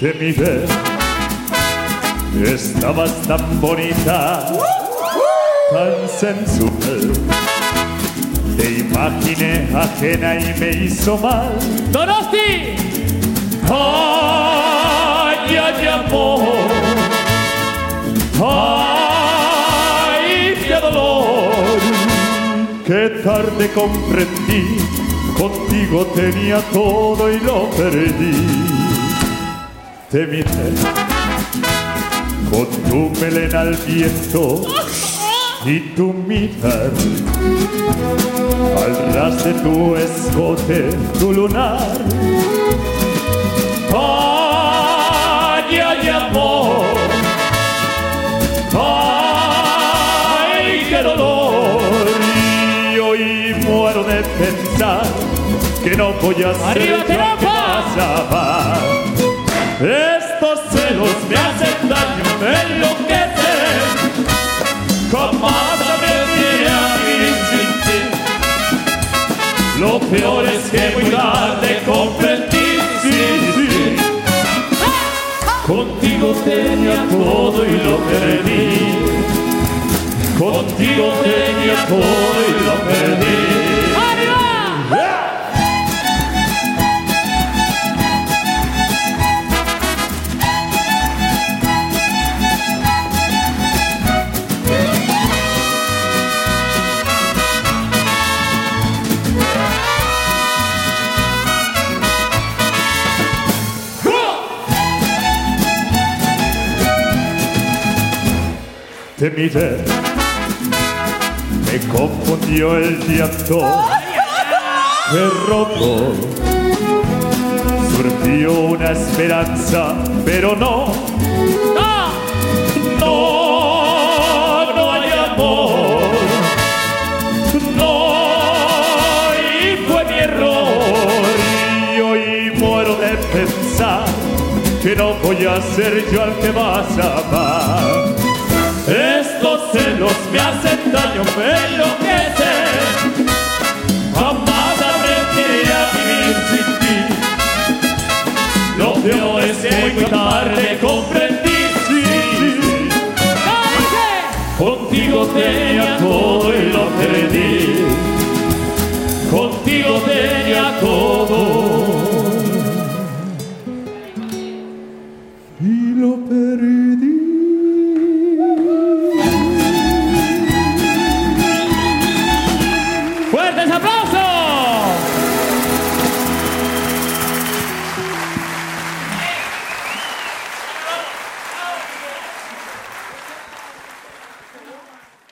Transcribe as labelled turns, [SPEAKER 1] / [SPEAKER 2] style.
[SPEAKER 1] Te miré, estabas tan bonita, tan sensual. Te imaginé ajena y me hizo mal.
[SPEAKER 2] ¡Donosti!
[SPEAKER 1] Ay, ay, amor. Ay, qué dolor. Qué tarde comprendí, contigo tenía todo y lo perdí. Te miré con tu melena al viento y tu mirar al ras de tu escote, tu lunar. Ay, ay, amor. Ay, qué dolor. Y hoy muero de pensar que no voy a ser
[SPEAKER 2] ¡Arriba,
[SPEAKER 1] yo
[SPEAKER 2] Teropa!
[SPEAKER 1] que vas a amar. Estos celos me hacen daño, me enloquecen. Jamás aprendí a vivir sin ti. Lo peor es que muy tarde comprendí, sí. Contigo tenía todo y lo perdí. Contigo tenía todo y lo perdí. Te miré, me confundió el llanto, me robó, surgió una esperanza, pero no hay amor, no, y fue mi error, y hoy muero de pensar que no voy a ser yo al que vas a amar. Estos celos me hacen daño, me